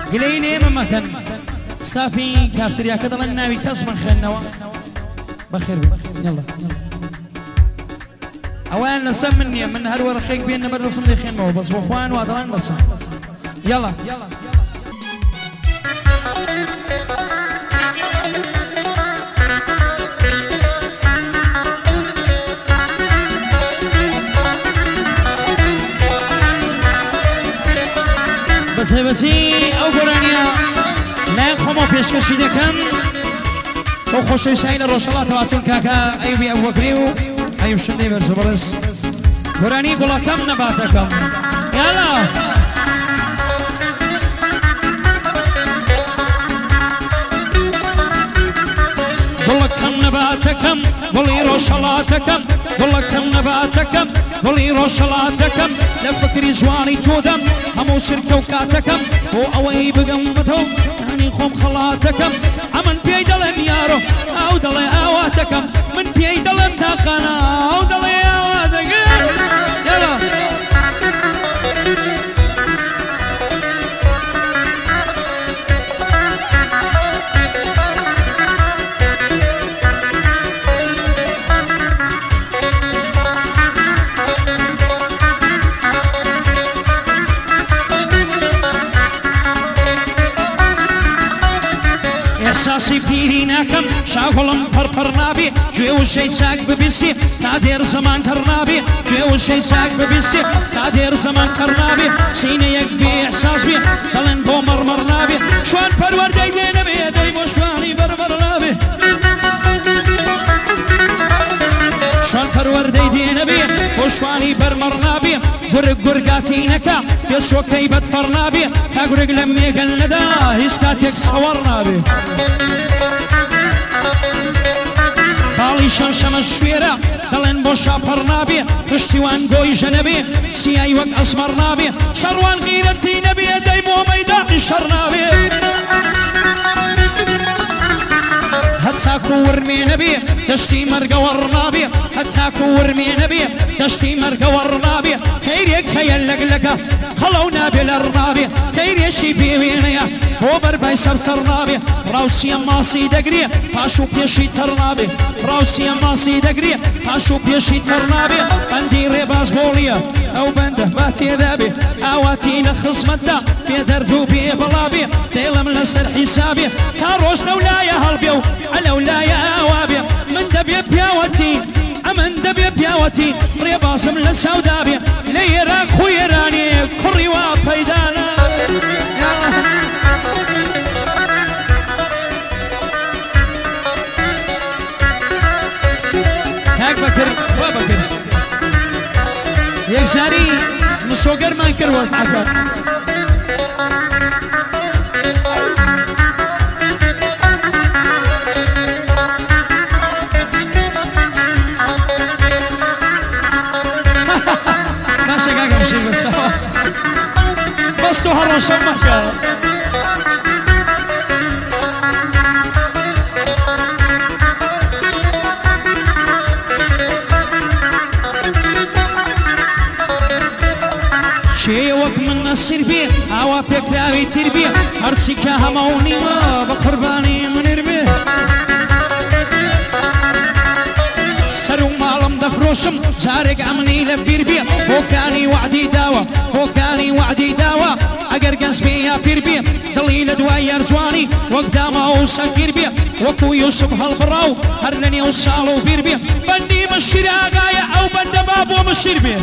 قليلي من مكان ستافي كافتريا كذا الناوي كسب خلنا بخير يلا اوان نسمني من هالورا خيك بينا برد صندي خينه بس بخوان وادران بس يلا بسي او قرانيا لا يقوموا بيشكشي دكم او خوشي سعيد الرسولات واتون كاكا ايوبي ابو بكريو ايوب شني برسو برس قراني قولا كم نباتكم يلا قولا كم نباتكم قولي رسولاتكم قولا كم نباتكم قولي رسولاتكم لفكري زواني تودم همو شركة وكاتكم وأوي بقمتهم يعني خوم خلاتكم عمن بيدلن يارو أو دلي آواتكم من بيدلن تاقنا أو دلي آواتكم يلا احساسي بيريناكم شاغلم فرفرنابي جوي شي ساق ببسي تادير زمان ترنابي جوي شي ساق ببسي تادير زمان ترنابي سيني يكبي احساس بي دلن بو مرمرنابي شوان فرور دينا بي دايمو شواني برمرنابي شوان فرور دينا بي وشواني برمرنابي قرق قرقاتينكا يسوى كيبت فرنابي تاقرق لمي قلندا هسكاتيك صورنابي بالي شمشم الشويرة دلن بوشا فرنابي تشتوان قوي جنبي سياي وقت اسمرنابي شروان غيرتي نبي دايمو ميدان شرنابي هتاكو ورمي نبي دشتي مرقا ورنابي هتاكو ورمي نبي دشتي مرقا ورنابي تيريك هيلقلقا خلونا بالارنابي تيري شي بيوينيا وبر باي سرسرنابي راوسي ماسي دقري باشو بيشي ترنابي راوسي ماسي دقري باشو بيشي ترنابي بندي ريباز بوليا او بنده باتي ذابي اواتينا خصمتا بيدردو بي بلابي ديلم لسر حسابي كاروش لولايا هالبيو لولايا اوابي من دبي بياوتي امن دبي بياوتي ريباسم للسودابي ليراك خويراني كري وابيدانا هاك بكر وبكر يكساري مسوقر ما يكر وسعك بس تهرش المكان شيوك من السربي هوا بكراوي تربي هرسك هموني ما بقرباني من ربي سرو مالم دفروشم زارق عمني لبيربي وكاني وعدي داوا وكاني وعدي داوا اگر قسمي يا بيربي دليل دواير زواني وقدامه وسكر بي وكو يوسف هالبراو هرنني وصالو بيربي بندي مشير اغايا او بند بابو مشير بي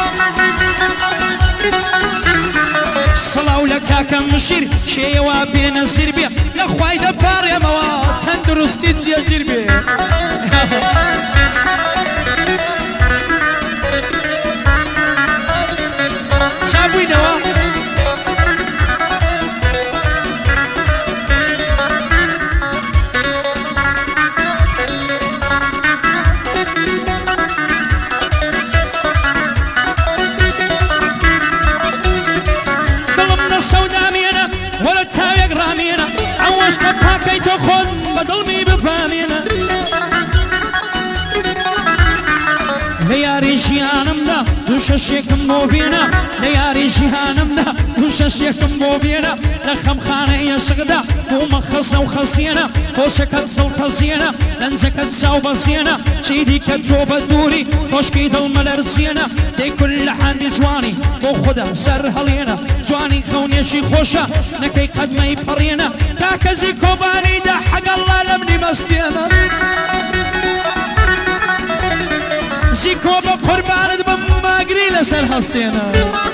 صلاو لك كم مشير شيوا بين الزربي لخواي دبار يا مواد تندرستي تجير بي شابوي دوا ظلمنا السودامينا ولا تايق رامينا عوش كباكي تخذ بظلمي بفامينا هي ريشيانم دا وشەشێکم بۆ بێنە لە یاری ژیهانمدا وشەشێکم بۆ بێنە لە خەمخانەیە شغدا بوومە خەزە و خەزیێنە خۆشەکەت دڵتەزیێنە لەنجەکەت چاو بەزیێنە چیدی کە تۆ بە دووری خۆشکی دڵمە لەرزیێنە دەی کول لە حەندی جوانی بۆ خودە سەر هەڵێنە جوانی خەونێکی خۆشە نەکەی قەدمەی پەڕێنە کاکەزی کۆبانیدا حەگەڵا لە منی مەستێنە زیکۆ بە قوربانت بم ماگری لەسەر هەستێنە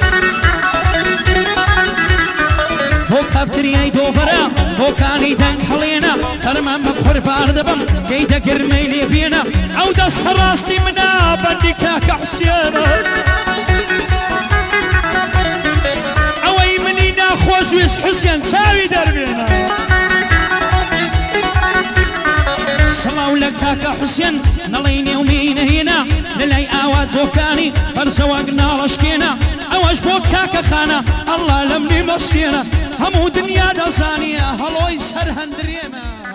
بۆ کاپتریای دۆڤەرە بۆکانی دەنگ هەڵێنە فەرمان بە قوربان دەبم دەیتە گرمەی لێ بێنە ئەو دەستە ڕاستی منە بەندی کاکە حوسێنە ئەوەی منی ناخۆش وێست حوسێن چاوی دەربێنە سەڵاو لە کاکە حوسێن نەڵەی نێومینە هێنا لەلای ئاوات بۆکانی بەرزەوەک ناڵەشکێنە ئەوەش بۆ کاکە خانە ئەڵڵا لە منی مەستێنە هەموو دنیا دەزانیە هەڵۆی سەر هەندرێنە